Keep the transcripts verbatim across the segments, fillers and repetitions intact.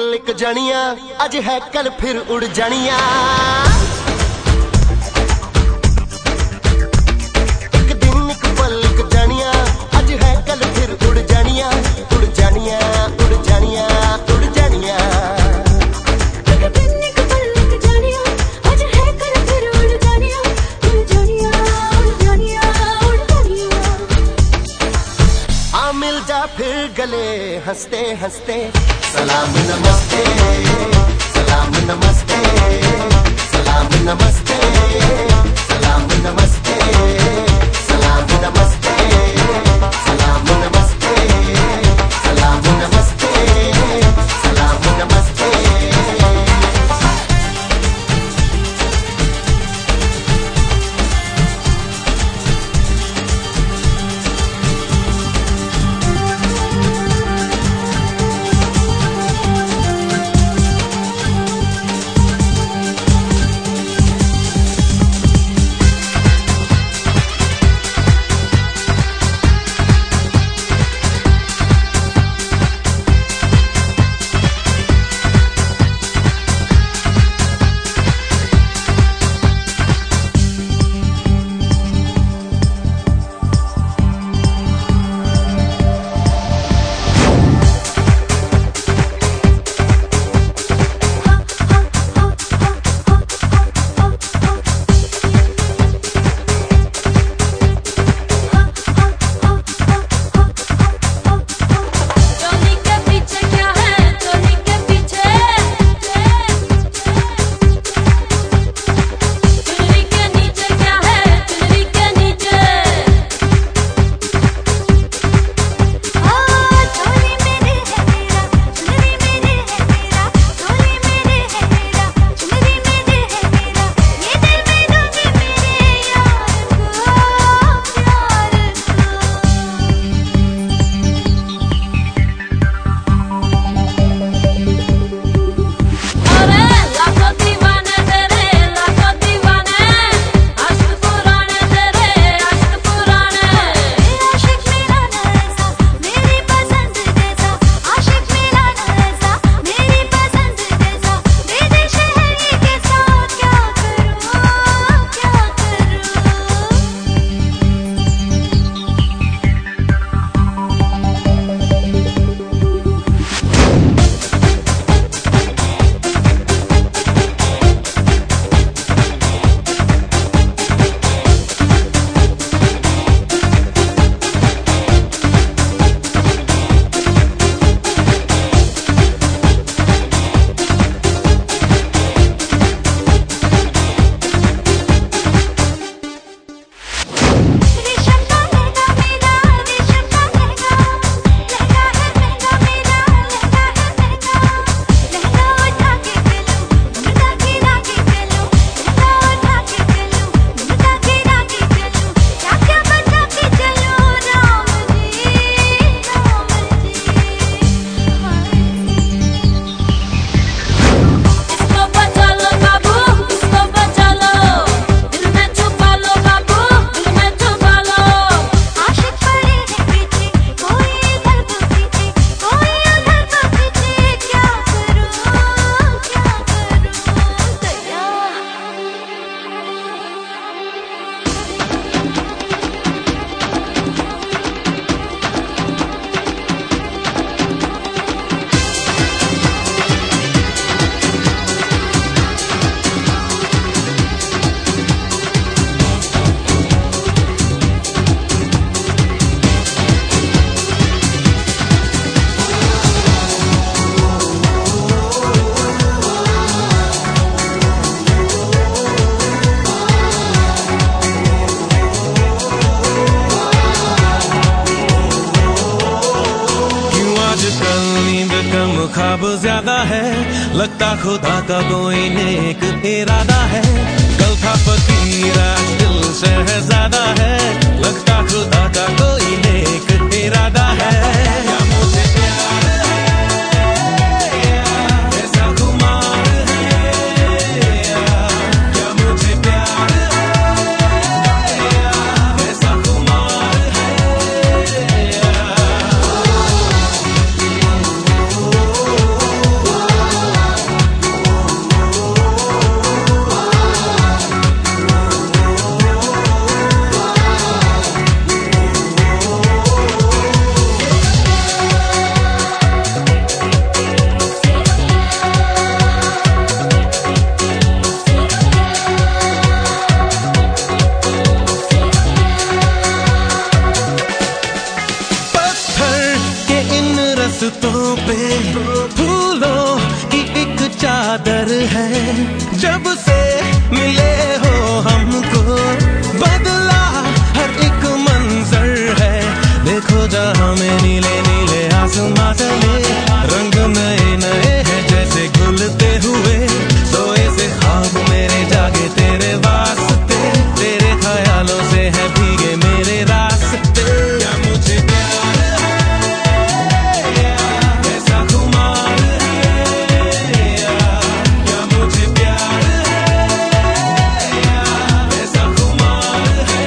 पल एक जनिया अज है कल फिर उड़ जानिया। एक दिन एक पल एक जनिया अज है कल फिर उड़ जानिया, उड़ जानिया, उड़ जानिया, उड़ जानिया। एक दिन एक पल एक जनिया अज है कल फिर उड़ जानिया, उड़ जानिया, उड़ जानिया, उड़ जानिया। आ मिल जा फिर गले हंसते हंसते, सलाम नमस्ते, सलाम नमस्ते, सलाम नमस्ते, सलाम नमस्ते, सलाम नमस्ते, सलाम नमस्ते, सलाम नमस्ते, सलाम नमस्ते। ख्वाब ज्यादा है, लगता खुदा का कोई नेक इरादा है। कल था फकीर आज दिल शहजादा है, लगता खुदा का कोई नेक इरादा है। क्या मुझे प्यार है, ऐसा खुमार है, क्या मुझे प्यार है, ऐसा खुमार है। कादर है जब से मिले हो हमको बदला हर एक मंजर है देखो जहां में नीले नीले आसमां तले रंग नए नए हैं जैसे घुलते हुए सोए से ख्वाब मेरे जागे तेरे वास्ते तेरे ख्यालों से है भीगे मेरे रास्ते क्या मुझे प्यार है ऐसा खुमार है क्या मुझे प्यार है ऐसा खुमार है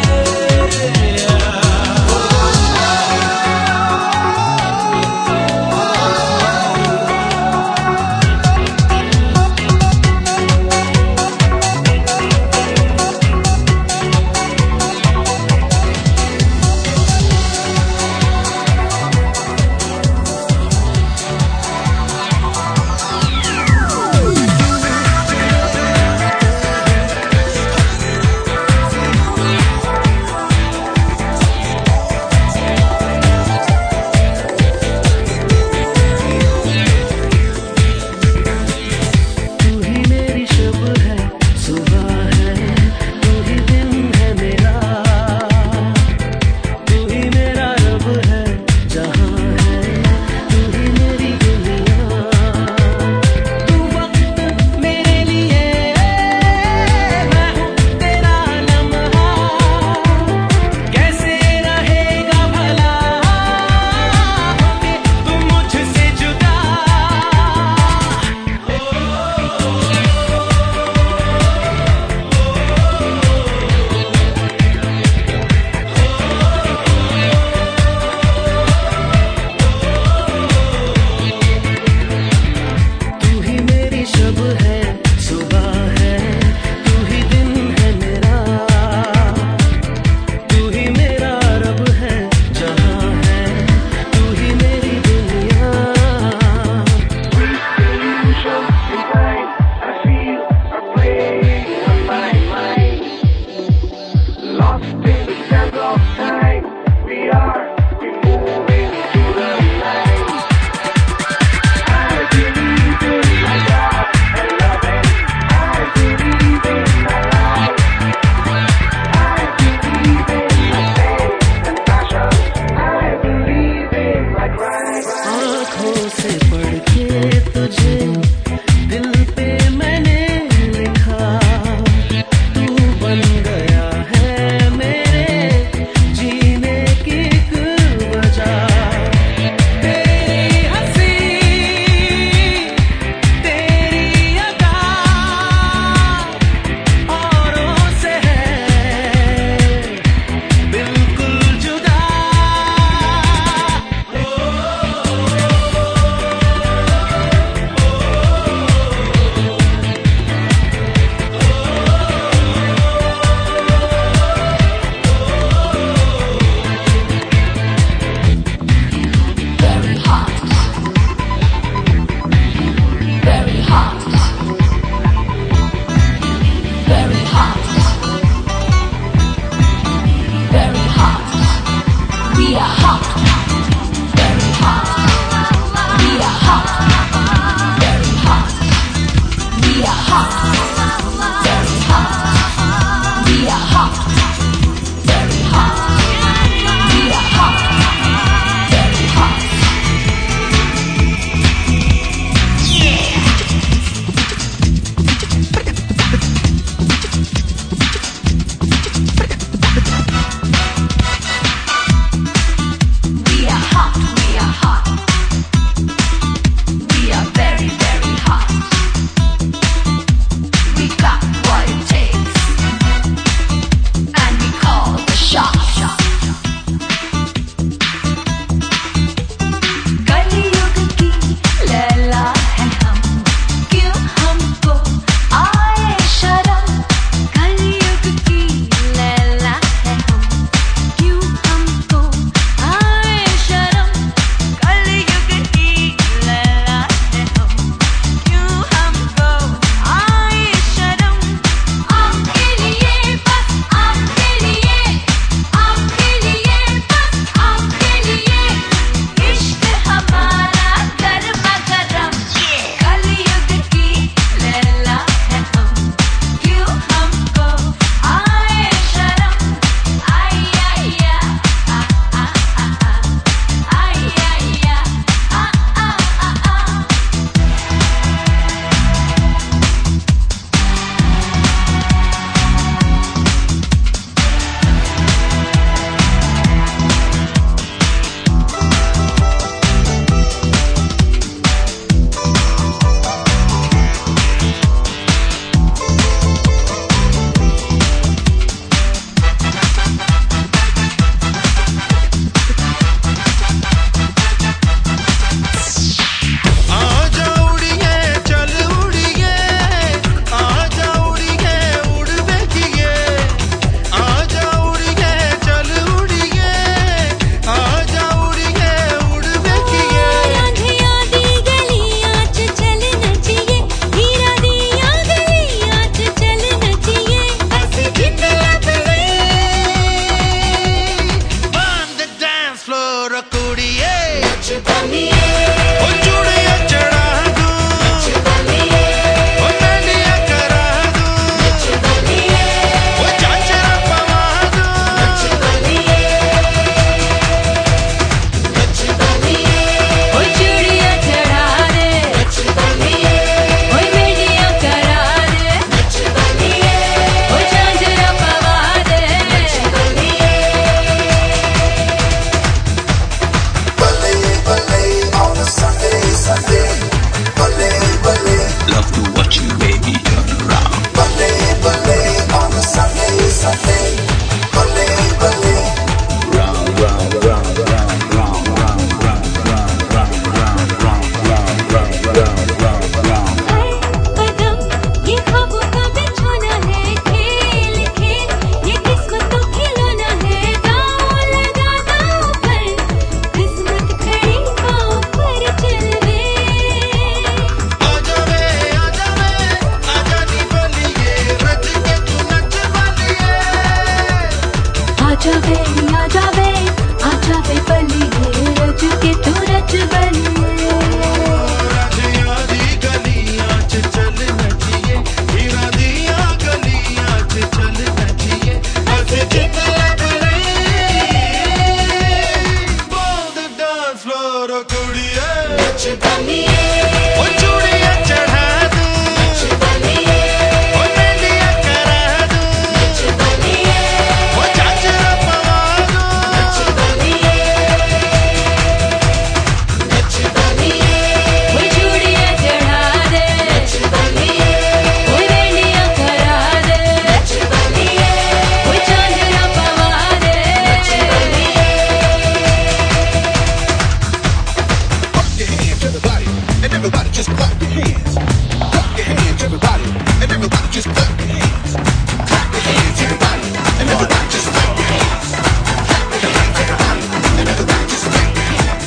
clap your hands. Clap your hands, everybody. And everybody just clap your hands. Clap your hands, everybody. And everybody just clap your hands. Clap your hands, everybody. And everybody just clap your hands.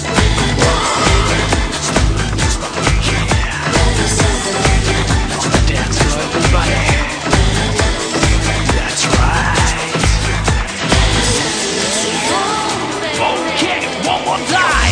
To the dance floor, everybody. That's right. Okay, one more time.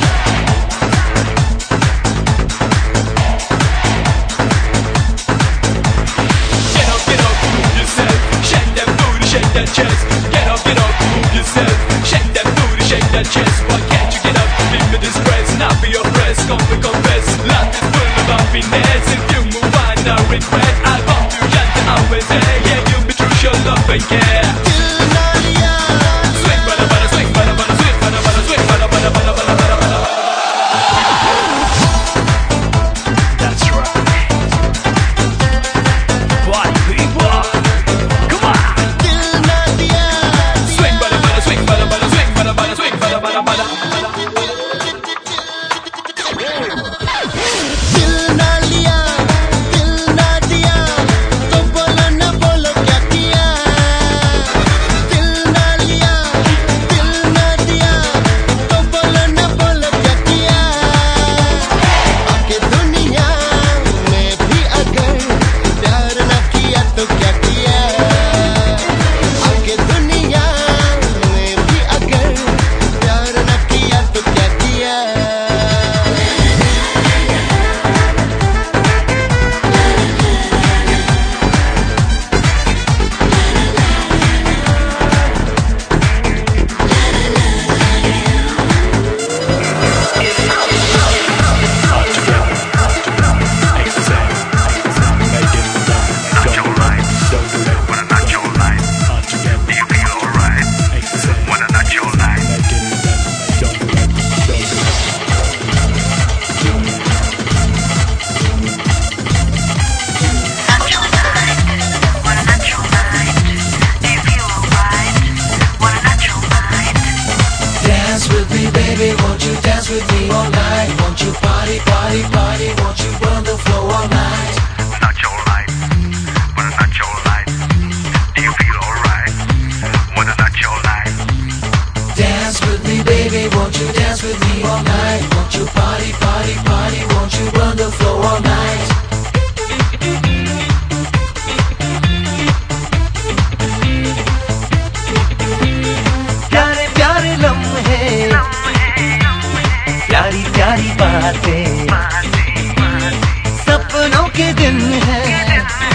Get up, get up, move yourself. Shake that booty, shake that chest. Get up, get up, move yourself. Shake that booty, shake that chest. Why can't you get up? Leave me this stress, not be oppressed. Come and confess, life is full of happiness. If you move on, no regret. I'll bump you, yeah, I will say. Yeah, you'll be true, your love and care. Swing, bada, bada, swing, bada, bada, swing, bada, bada, swing, bada, bada, bada, bada, bada, bada. That's right. Party people, come on. Swing, bada, bada, swing, bada, bada, swing, bada, bada, swing, bada, bada, bada. दिल ना लिया, दिल ना दिया, तो बोलो ना बोलो क्या किया। दिल ना लिया, दिल ना दिया, तो बोलो ना बोलो क्या किया। आके दुनिया में भी अगर प्यार ना किया तो क्या किया। आके दुनिया में भी अगर प्यार ना किया तो क्या किया। Dance with me, baby, won't you dance with me all night? Won't you party, party, party? Won't you burn the floor all night? Not your life, wanna not your life. Do you feel alright? Wanna not your life? Dance with me, baby, won't you dance with me all night? Won't you party, party, party? Won't you burn the floor all night? प्यारे प्यारे लम्हे, प्यारी प्यारी बातें, सपनों के दिन हैं,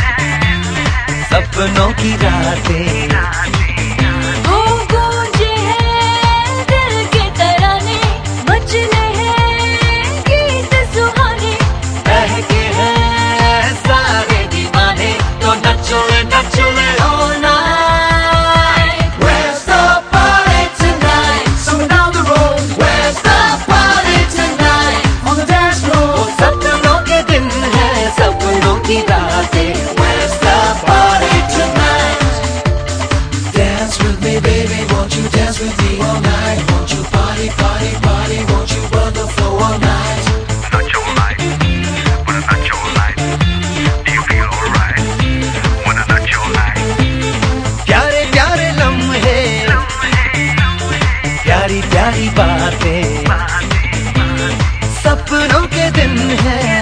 सपनों की रातें। ओ गूंजे हैं दिल के तराने, मचले हैं गीत सुहाने। बहके हैं सारे दीवाने, तो नचो ले नचो ले all night. Where's the party tonight? Someone down the road. Where's the party tonight? On the dance floor. वो सपनों के दिन हैं, सपनों की रातें। Where's the party tonight? Dance with me, baby, won't you dance with me all night? Won't you party, party, party? Won't you burn the floor all night? Not your life, wanna not your life. Do you feel alright? Wanna not your life? प्यारे प्यारे लम्हे, प्यारी प्यारी बातें, सपनों के दिन हैं,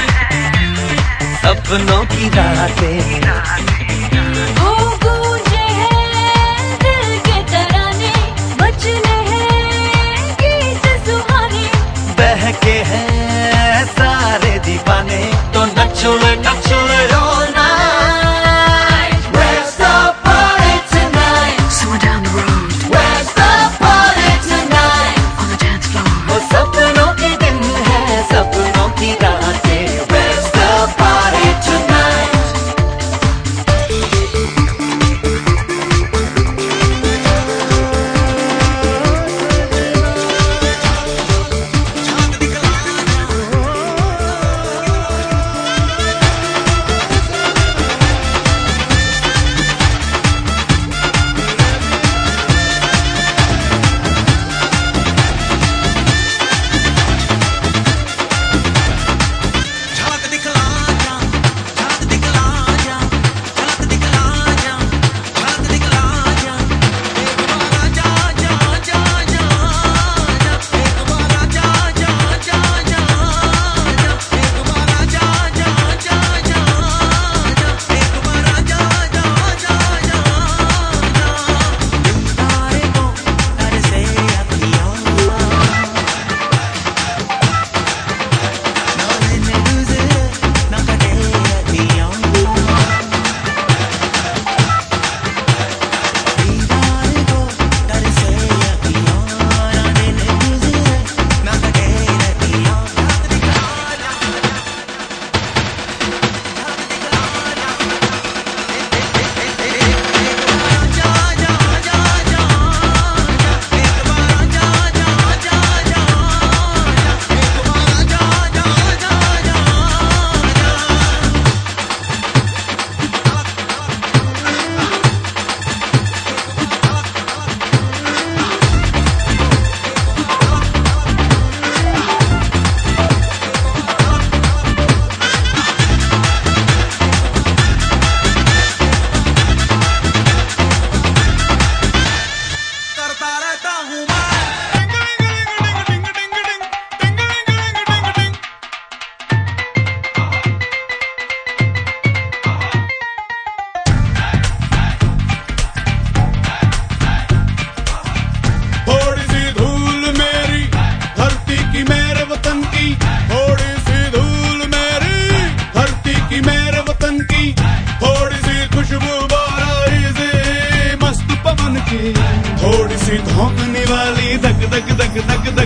सपनों की रातें। ओ गूंजे हैं दिल के तराने, मचले हैं गीत सुहाने। बहके हैं सारे दीवाने, तो नचो ले नचो ले all night. Where's the party tonight? Somewhere down the road, Where's the party tonight? on the dance floor. वो सपनों के दिन हैं, सपनों की रातें। Where's the party tonight?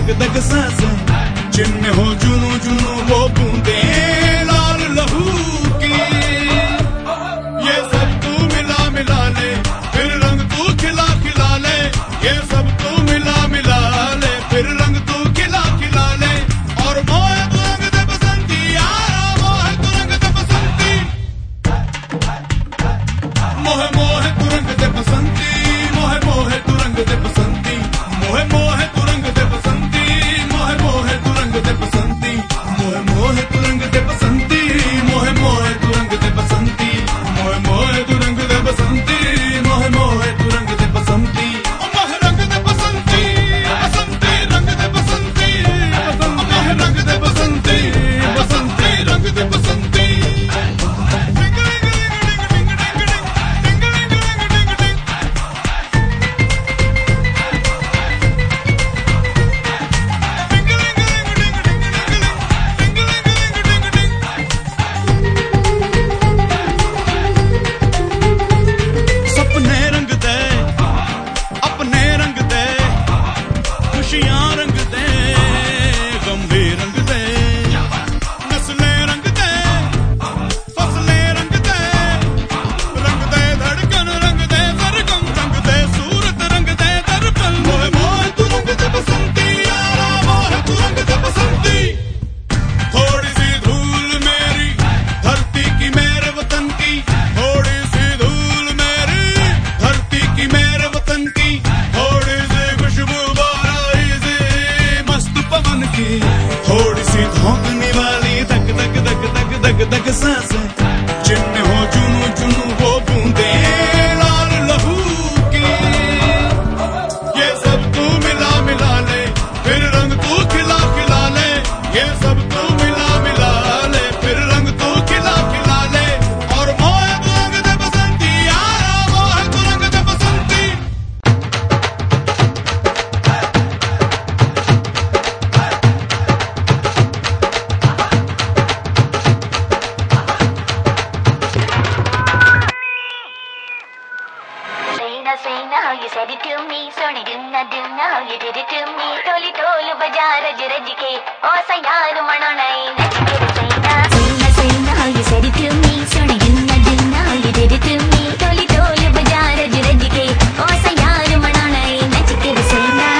दग दग सांसें, जिनमें हो जुनू जुनू वो बूंदे लाल लहू की। ये सब तू मिला मिला ले, फिर रंग तू खिला खिला ले। ये सब तू मिला मिला ले, फिर रंग तू खिला खिला ले। और मोहे तू रंग दे बसंती यारा, मोहे तू रंग दे बसंती। मोहे मोहे तू रंग दे बसंती, मोहे मोहे तू रंग दे बसंती। मोहे मोहे तू रंग दे बसंती, मोहे मोहे तू रंग दे बसंती। मोहे मोहे तू रंग दे बसंती, मोहे मोहे तू रंग दे बसंती। मोहे मोहे तू रंग दे बसंती, मोहे मोहे तू रंग दे बसंती। मोहे रंग दे बसंती, बसंती रंग दे बसंती। मोहे रंग दे बसंती, बसंती रंग दे बसंती। सपने रंग दे, अपने रंग दे, खुशियां रंग दे, गम भी रंग दे। नस्लें रंग दे, फसलें रंग दे, रंग दे धड़कन रंग दे सरगम रंग दे सूरत रंग दे दर्पण। मोहे मोहे तू रंग दे बसंती यारा, मोहे तू रंग दे बसंती। थोड़ी सी धूल मेरी धरती की मेरे वतन की, थोड़ी सी धूल मेरी धरती की मेरे वतन की। थोड़ी सी खुशबू बाराई से मस्त पवन की, थोड़ी सी धौंकने वाली दग दग दग दग दग दग सांसें, जिनमें हो जुनू जुनू वो बूंदे लाल लहू की। ये सब तू मिला मिला ले, फिर रंग तू खिला खिला ले। ये सब तू मिला मिला ले, फिर रंग तू खिला खिला ले। और मोहे तू रंग दे बसंती यारा, मोहे तू रंग दे बसंती। Sayna, sayna, how you said it to me. Soni dunna, dunna, how you did it to me. Toli tolu baja raj raj ke, o sayar mananai nach ke. Sayna, sayna, sayna, how you said it to me. Soni dunna, dunna, how you did it to me. Toli tolu baja raj raj ke, o sayar mananai nach ke. Sayna,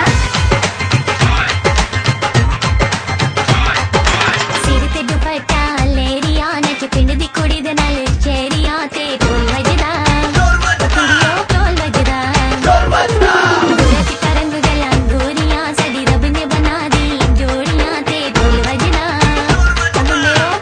सिर ते दुपट्टा लेरिया नच पिंड दी कुड़ी दे नाल चेरिया ते ढोल वजदा, कुड़ियों ढोल वजदा, गोरा चिट्टा रंग गला गोरियां साडी रब ने बना दी जोड़ियां ते ढोल वजदा। मुंडियो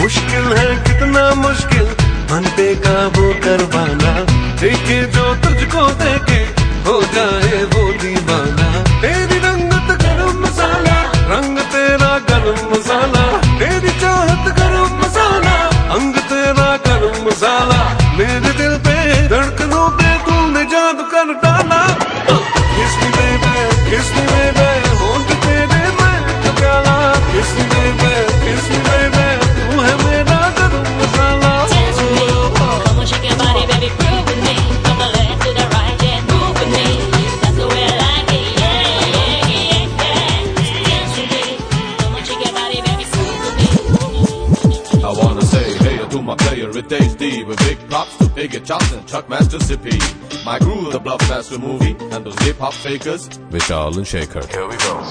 मुश्किल है कितना मुश्किल मन पे काबू करवाना, देखे जो तुझको देखे हो जाए वो दीवाना। तेरी रंगत गरम मसाला, रंग तेरा गरम मसाला, तेरी चाहत गरम मसाला, अंग तेरा गरम मसाला। मेरे दिल पे धड़कनों पे तूने जादू कर डाला। Kiss me baby, kiss me baby, होंठ तेरे मैं तो प्याला। Kiss me baby, kiss me baby, तू है मेरा गरम मसाला। Dance with me, come on shake your body baby, groove with me, from the left to the right and move with me, that's the way I like it, yeah, yeah, yeah, yeah. Dance with me, come on shake your body baby, groove with me. I wanna say hey to my player with H D, with big props to Iggy Johnson, Chuckmaster Sippy, my crew, the Bluffmaster movie, and those hip hop fakers, Vishal and Shaker. Here we go.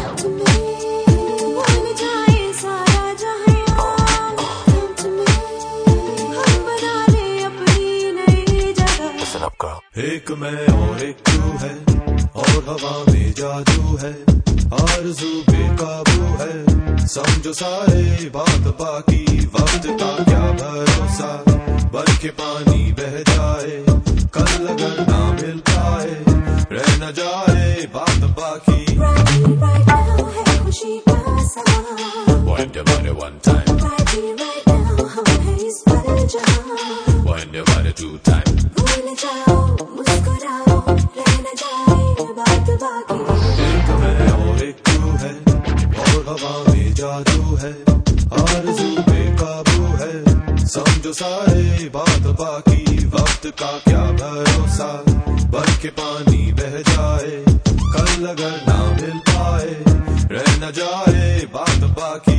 Listen up, girl. एक मैं और एक तू है, और हवा में जादू है, आरज़ू बेकाबू है, समझो सारे बात बाकी, वक्त का क्या भरोसा, बन के पानी बह जाए, कल अगर ना मिल पाए, रह न जाए बात बाकी। Wind your body one time, wind your body two time. एक मैं और एक तू है, और हवा में जादू है, आरज़ू बेकाबू है, समझो सारे बात बाकी, वक्त का क्या भरोसा, बन के पानी बह जाए, कल अगर ना मिल पाए, रह न जाए बात बाकी।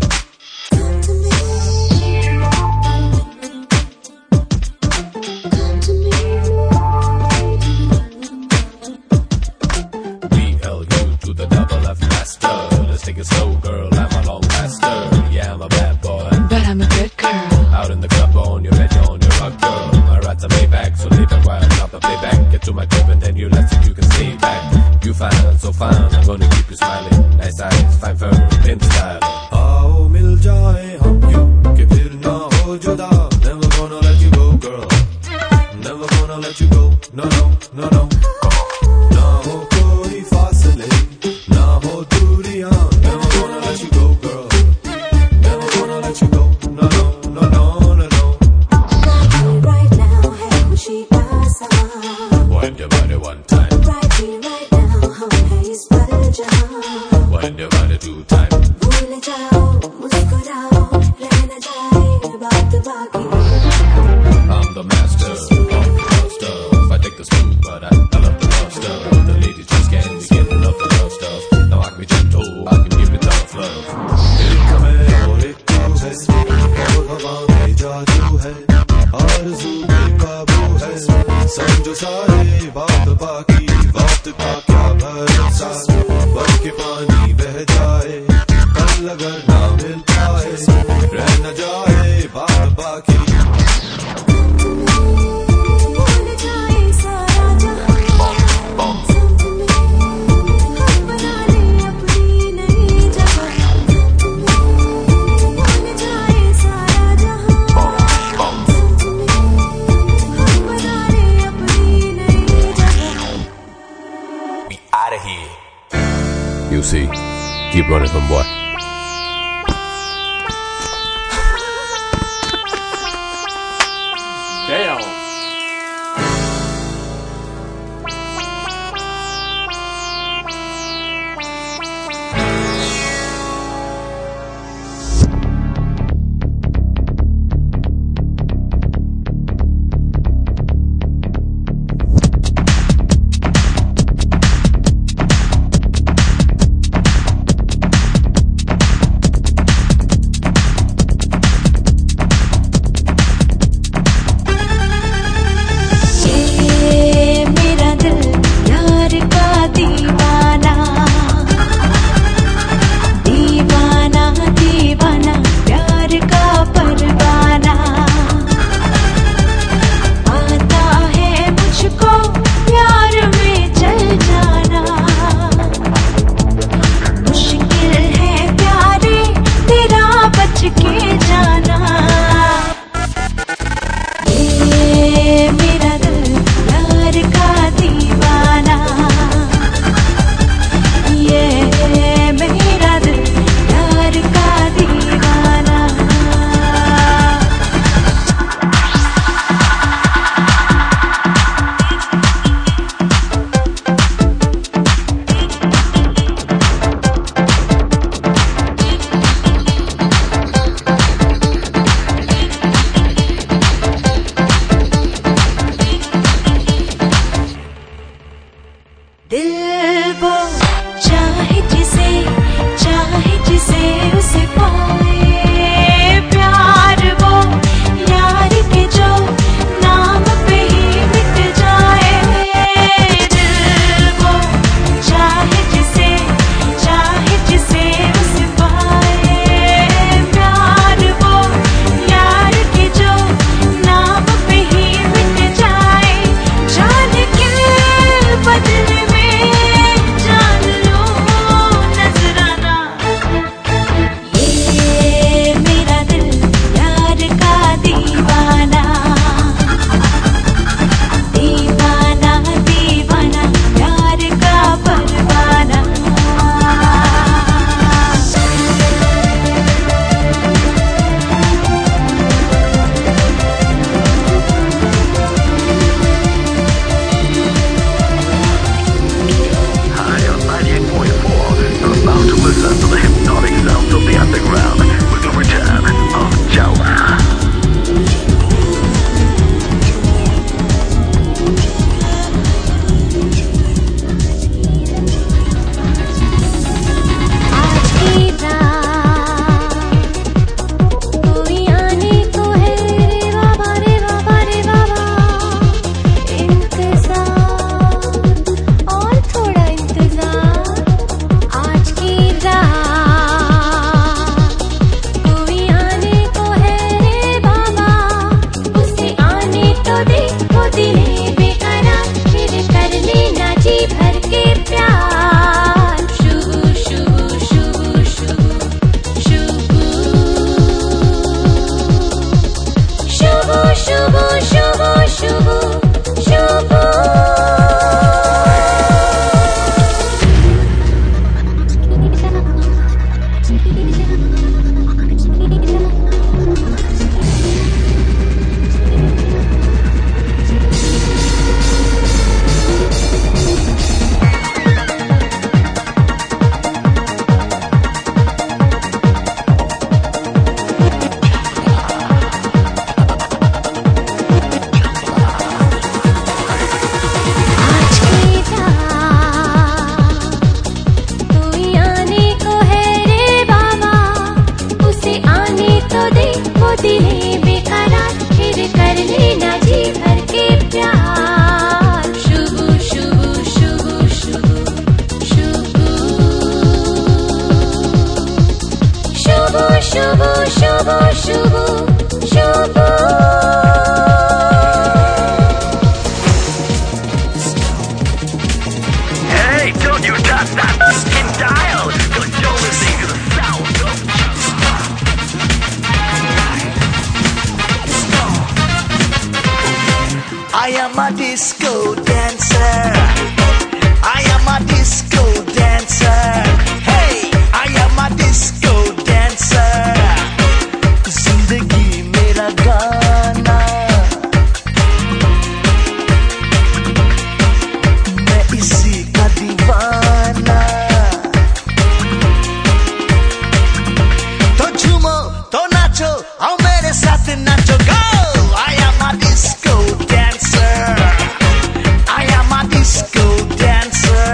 Let's take it slow, girl. I'm a long master. Yeah, I'm a bad boy, but I'm a good girl. Out in the club, on your bed, on your rock, girl. My rides are made back, so leave it while I drop the playback. Get to my crib and then you let's see if you can stay back. You fine, so fine. I'm gonna keep you smiling. Nice eyes, fine fur, in style. आओ मिल जाए हम यूं कि फिर ना हो जुदा. Never gonna let you go, girl. Never gonna let you go. No, no, no, no. ना हो कोई फासले, ना हो दूरियां. Never gonna let you go, girl. Never gonna let you go. No, no, no, no, no, no. Right now है खुशी का समा. Wind your body one time. Right here, right now हम हैं इस पर जहां. Wind your body two time. भूल जाओ, मुस्कुराओ, रह न जाए बात बाकी. I'm the master of the love stuff. I take the smooth, but I, I love the rough stuff. The ladies just can't be getting enough of love stuff. Now I can be gentle, I can give it tough love. एक मैं और एक तू है, और हवा में जादू है, आरज़ू बेकाबू है, समझो सारे बात बाकी, वक्त का क्या भरोसा, बन के पानी बह जाए, कल अगर ना मिल पाए, रह न जाए बात बाकी। You see, keep running from what? Damn. वो दिले बेकरार फिर कर लेना जी भर के प्यार Shubhu Shubhu Shubhu Shubhu Shubhu Shubhu Shubhu Shubhu Shubhu Shubhu Hey, don't you touch that fucking dial! Cause you're listening to the sound of I am a disco dancer. I am a disco dancer. Hey, I am a disco dancer. जिंदगी मेरा गाना, मैं इसी का दीवाना. तो झूमो, तो नाचो, आओ मेरे साथ नाचो. Go! I am a disco dancer. I am a disco dancer.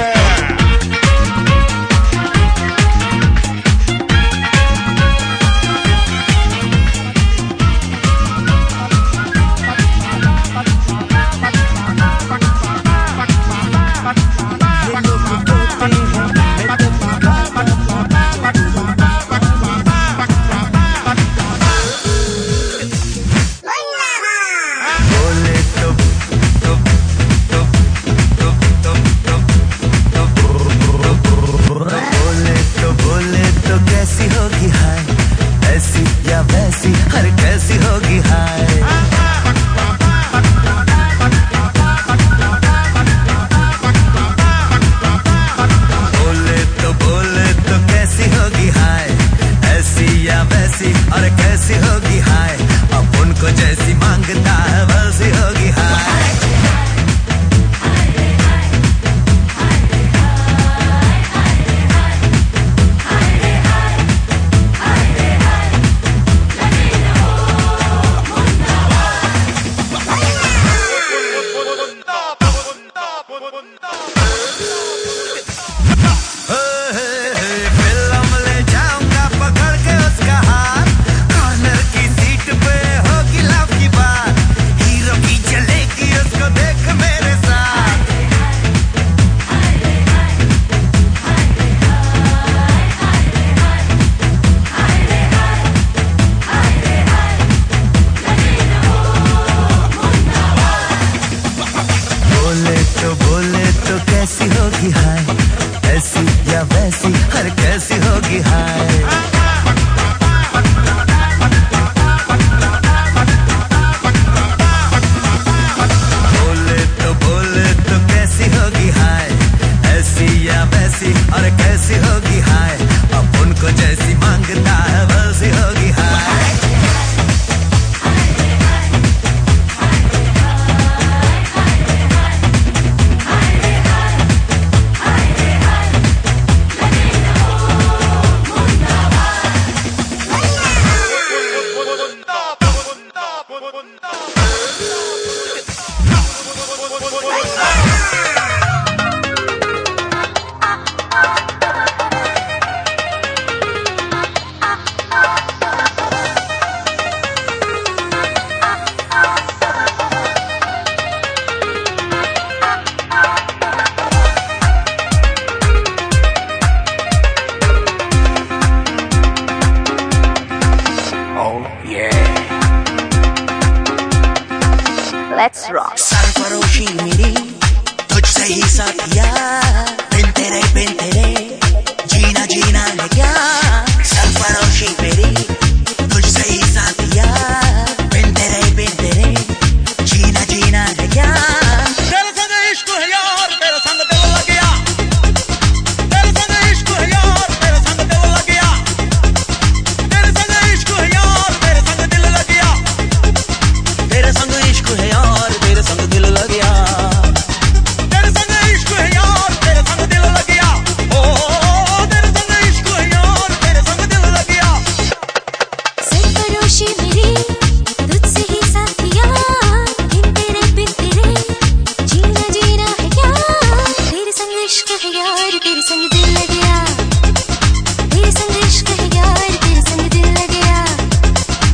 बोले तो बोले तो कैसी होगी हाय, ऐसी या वैसी, हर कैसी होगी हाय. बोले तो बोले तो कैसी होगी हाय, ऐसी या वैसी, और कैसी होगी हाय. अब उनको जैसी मांगता है वैसी होगी हाय. फिल्म ले जाऊंगा पकड़ के उसका हाथ, कॉर्नर की सीट पे होगी लव की बात. हीरो की चलेगी उसको देख मेरे साथ. बोले तो बोले तो कैसी होगी हाय, ऐसी या वैसी, हर कैसी होगी हाय. बोले तो बोले तो कैसी होगी हाय, ऐसी या वैसी, और कैसी होगी हाय. अब उनको जैसी मांगता है वैसी होगी हाय. Let's rock. सरफरोशी मेरी तुझसे ही साथिया, बिन तेरे बिन तेरे जीना जीना है क्या. सरफरोशी मेरी तुझसे ही साथिया, बिन तेरे बिन तेरे जीना जीना है क्या. तेरे संग इश्क है यार, तेरे संग दिल लग गया. तेरे संग इश्क है यार, तेरे संग दिल लग गया. तेरे संग इश्क है यार, तेरे संग दिल लग गया. तेरे संग इश्क है यार, तेरे संग दिल लग गया. तेरे संग इश्क है यार, तेरे संग दिल लग गया. ओ तेरे संग इश्क है यार, तेरे संग दिल लग गया. सरफरोशी मेरी तुझसे ही साथिया, बिन तेरे बिन तेरे जीना जीना है क्या. तेरे संग इश्क है यार, तेरे संग दिल लग गया. तेरे संग इश्क है यार, तेरे संग दिल लग गया.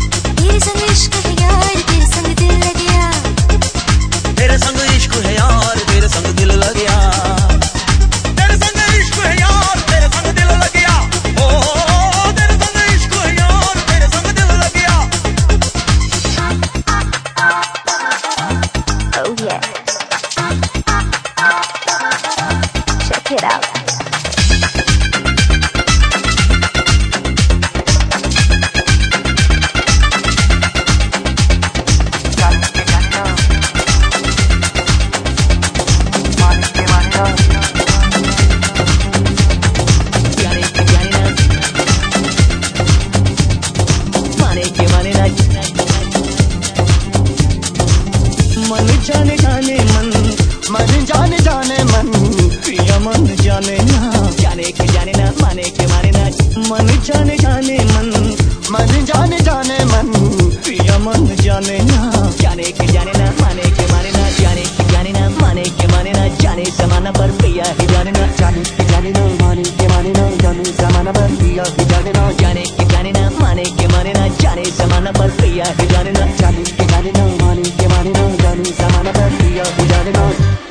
जाने ना, जाने के जाने ना, माने के माने ना, मन जाने जाने मन, मन जाने जाने मन, पिया मन जाने ना, जाने के जाने ना, माने के माने ना, जाने के जाने ना, माने के माने ना, जाने जमाना पर पिया ही जाने ना, जाने के जाने ना, माने के माने ना, जाने जमाना पर पिया ही जाने ना, जाने के जाने ना, माने के माने ना, जाने जमाना पर पिया ही जाने ना, जाने के जाने ना, माने के माने ना, जाने जमाना पर पिया ही जाने ना।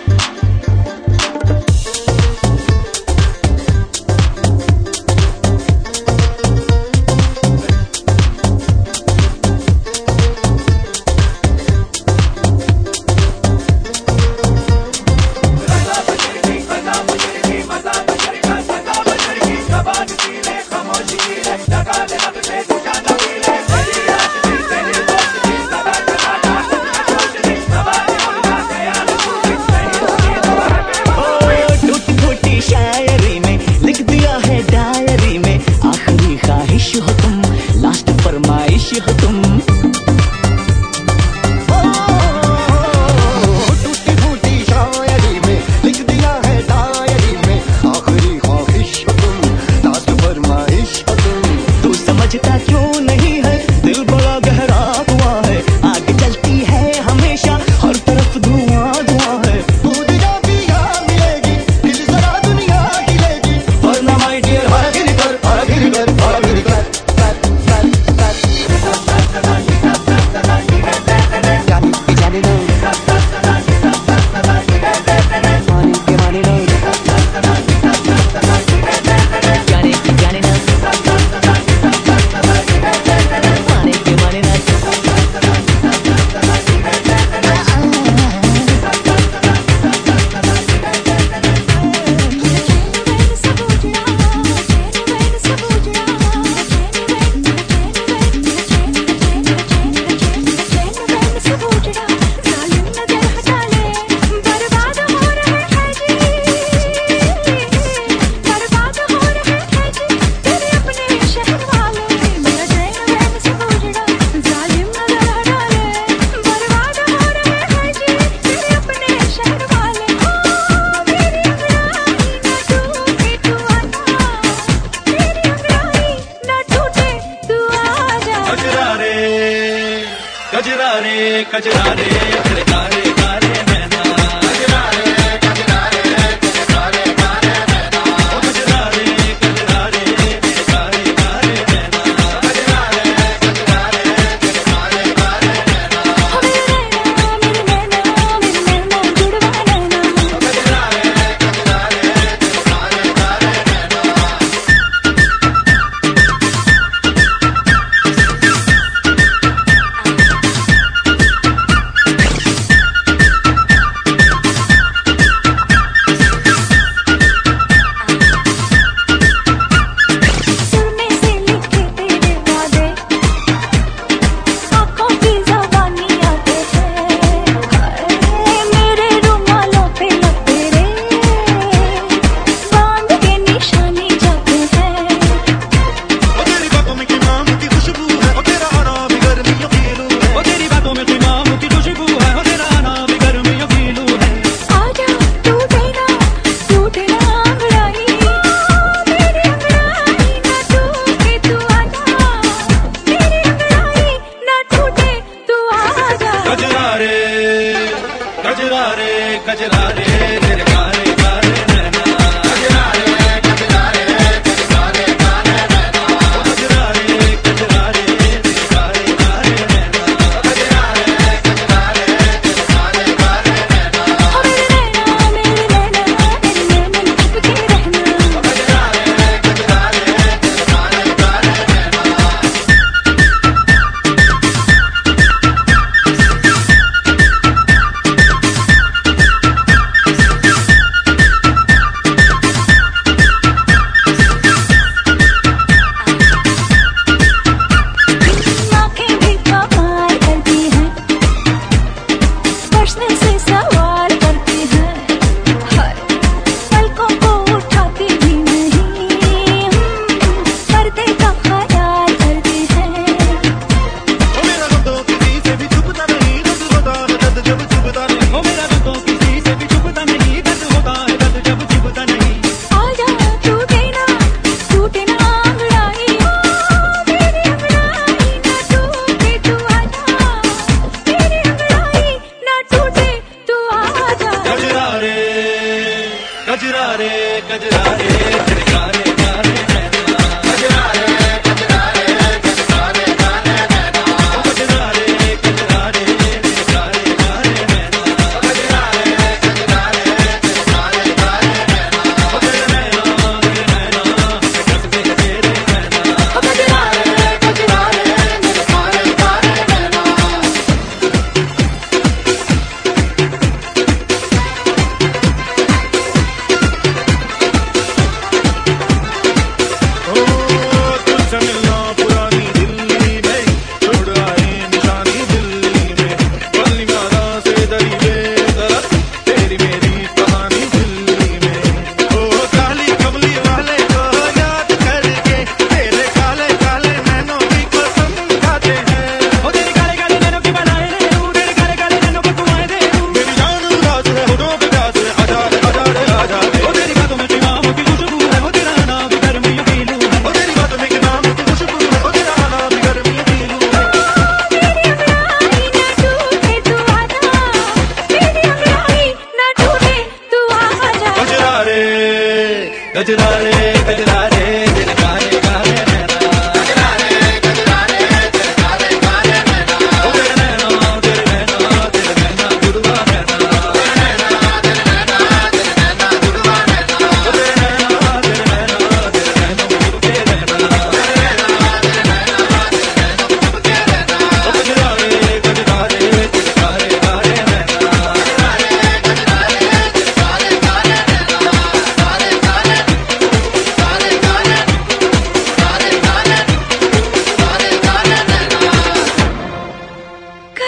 कजरा रे कजरा रे तेरे कारे कारे नैना, कजरा रे कजरा रे तेरे कारे कारे नैना, कजरा रे कजरा रे तेरे कारे कारे नैना, कजरा रे कजरा रे तेरे कारे कारे नैना, मेरे नैना मेरे नैना मेरे नैना जुड़वा नैना, कजरा रे कजरा रे तेरे कारे कारे नैना। कजरा रे कजरा रे तेरे कारे कारे नैना, कजरा रे कजरा रे तेरे कारे कारे नैना, कजरा रे कजरा रे तेरे कारे कारे नैना, कजरा रे कजरा रे तेरे कारे कारे नैना, मेरे नैना मेरे नैना तेरे नैना छुप के रहना, कजरा रे कजरा रे तेरे कारे कारे नैना।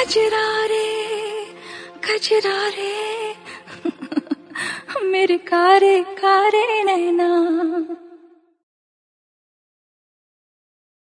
कजरा रे कजरा रे मेरे कारे कारे नैना